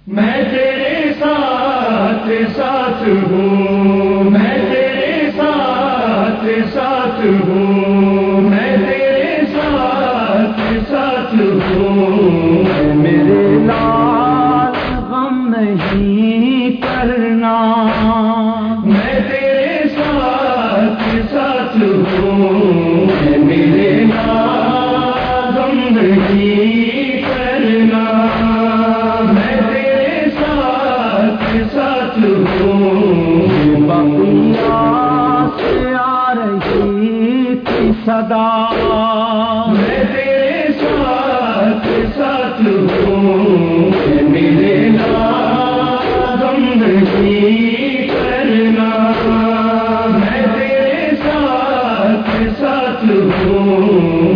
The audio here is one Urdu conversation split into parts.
میں تیرے ساتھ ساتھ ہوں، میں تیرے ساتھ ساتھ ہوں، میں تیرے ساتھ ساتھ ہوں، میرے لال غم نہیں کرنا، میں تیرے ساتھ ساتھ ہوں، میرے لال غم نہیں کرنا، میں تیرے ساتھ ساتھ ہوں، بقیہ سے آ رہی تھی صدا، میں تیرے ساتھ ساتھ ہوں، میرے غم نہیں کرنا، میں تیرے ساتھ ساتھ ہوں،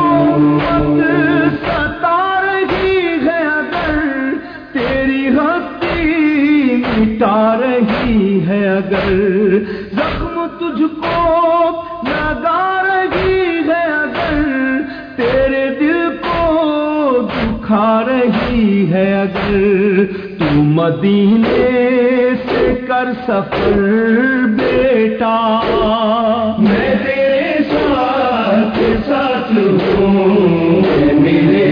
محبت ستا رہی ہے اگر تیری ہستی مٹا رہی ہے اگر زخم تجھ کو لگا رہی ہے اگر تیرے دل کو دکھا رہی ہے اگر تو مدینے سے کر سفر بیٹا، میں تیرے ساتھ ساتھ ہوں، میرے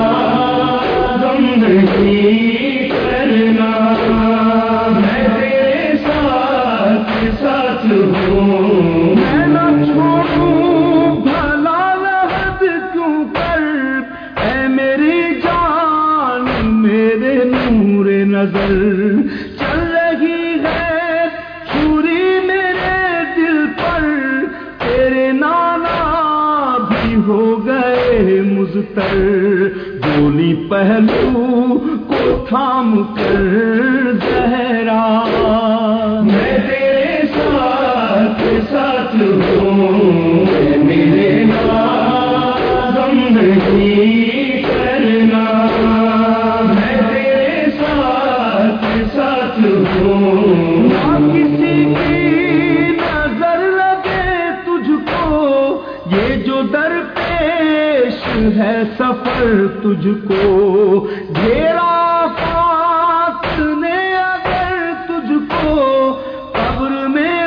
غم نہیں کرنا، میں تیرے ساتھ ساتھ ہوں، میں نہ چھوڑوں بھلا لحد کیوں کر اے میری جان میرے نور نظر، چل رہی ہے چھری میرے دل پر تیرے نانا بھی ہو گئے مضطر، گولی پہلو کو تھام کر زہرا، میں تیرے ساتھ ساتھ ہوں، میرے غم نہیں کرنا، میں تیرے ساتھ ساتھ ہوں، نہ کسی کی نظر لگے تجھ کو یہ جو درپیش ہے سفر تجھ کو، گھیرا فات نے اگر تجھ کو قبر میں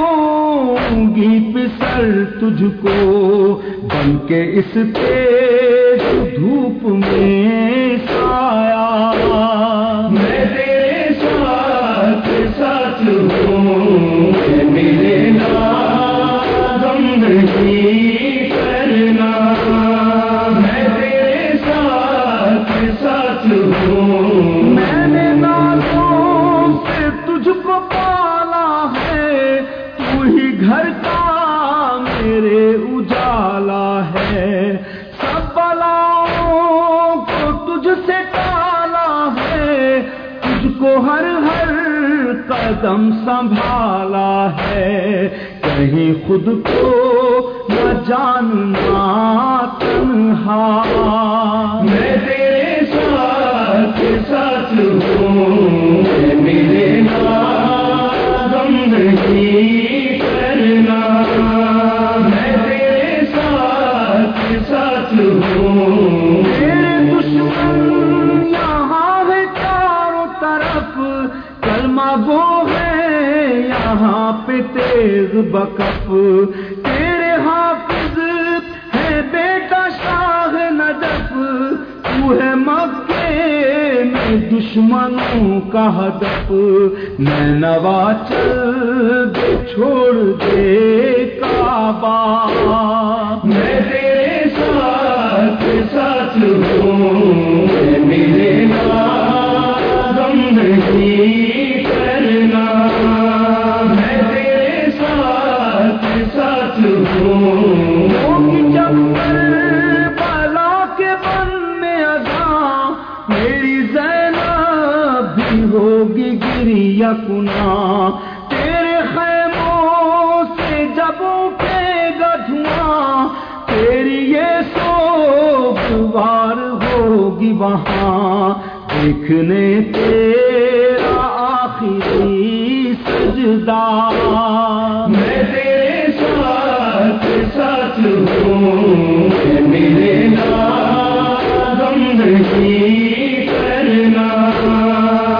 روں گی پسر تجھ کو، بن کے اس تیز دھوپ میں سایہ، میں تیرے ساتھ ساتھ ہوں، میرے غم نہیں کرنا، میں تیرے ساتھ ساتھ ہوں، میں نے نازوں سے تجھ کو پالا ہے، تو ہی گھر کا میرے اجالا ہے، سب بلاؤں کو تجھ سے ٹالا ہے، تجھ کو ہر ہر قدم سنبھالا ہے، کہیں خود کو نہ جاننا تنہا، میں تیرے ساتھ ساتھ ہوں، میرے غم نہیں کرنا، میں تیرے ساتھ ساتھ ہوں، میرے دشمن یہاں ہے چاروں طرف، کلمہ گو ہے یہاں پہ تیز بکف، تیرے حافظ ہے بیٹا شاہ نجف، تو ہے مکے میں دشمنوں کا ہدف، میں نوا چل دے چھوڑ دے کعبہ، میں تیرے ساتھ ساتھ ہوں، میرے غم نہیں کرنا، میں تیرے ساتھ ساتھ ہوں، جب کربلا کے بن میں اذاں میری زینب بھی ہوگی گریہ کنا، تیرے خیموں سے جب اٹھے گا دھواں تیری یہ سوگوار ہوگی وہاں، دیکھنے تیرا آخری سجدہ، میں تیرے ساتھ ساتھ ہوں، میرے غم نہیں کرنا،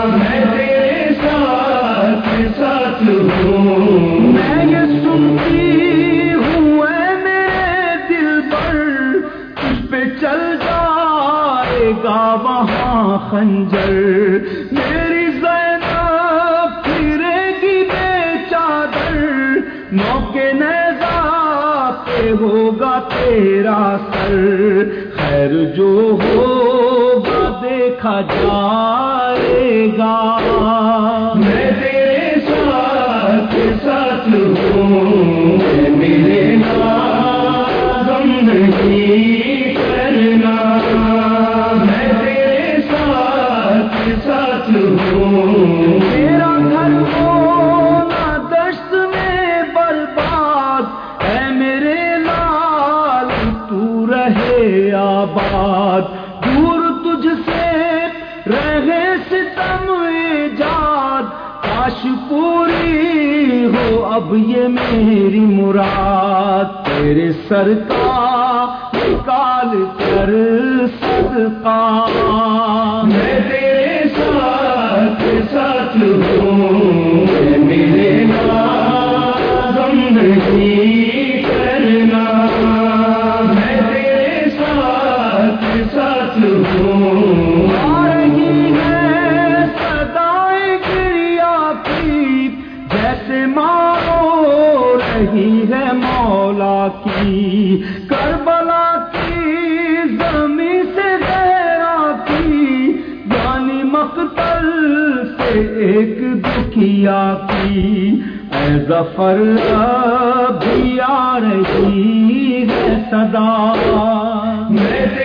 میں یہ سنتی ہوں اے میرے دل پر تجھ پہ چل جائے گا وہاں خنجر میری زینب پھرے گی بے چادر موقع نیزہ پہ ہوگا تیرا سر خیر جو ہوگا دیکھا جائے گا میں تیرے ساتھ ساتھ ہوں میرے نام نہیں کرنا میں تیرے ساتھ ساتھ ہوں میرا گھر ہونا دشت میں برباد اے میرے لال تو رہے آباد دور تجھ سے رہے ستم ایجاد کاش پوری ہو اب یہ میری مراد تیرے سر کا نکال کر صدقہ میں تیرے ساتھ ساتھ ہوں میرے نام نہیں کرنا میں تیرے ساتھ ساتھ ہوں آ رہی ہے صدائیں گریا کی جیسے مارو رہی ہے مولا کی کربلا کی زمین سے غیرہ کی یعنی مقتل سے ایک دکھیا کی اے ظفر ابھی آ رہی ہے صدا میں